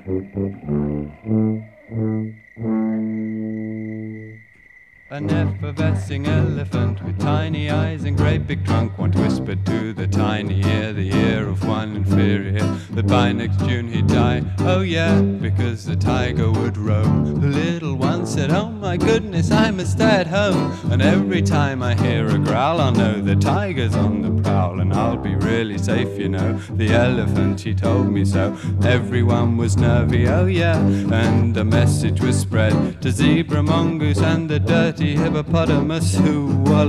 An effervescing elephant with tiny eyes and great big trunk once whispered to the tiny ear, the ear of one inferior, that by next June he'd die. Oh yeah, because the tiger would roam. The little one said, oh my goodness, I must stay at home. And every time I hear a growl, I'll know the tiger's on the prowl, and I'll be really safe, you know. The elephant, he told me so. Everyone was nervy, oh yeah, and a message was spread to zebra, mongoose and the dirty hippopotamus who wallowed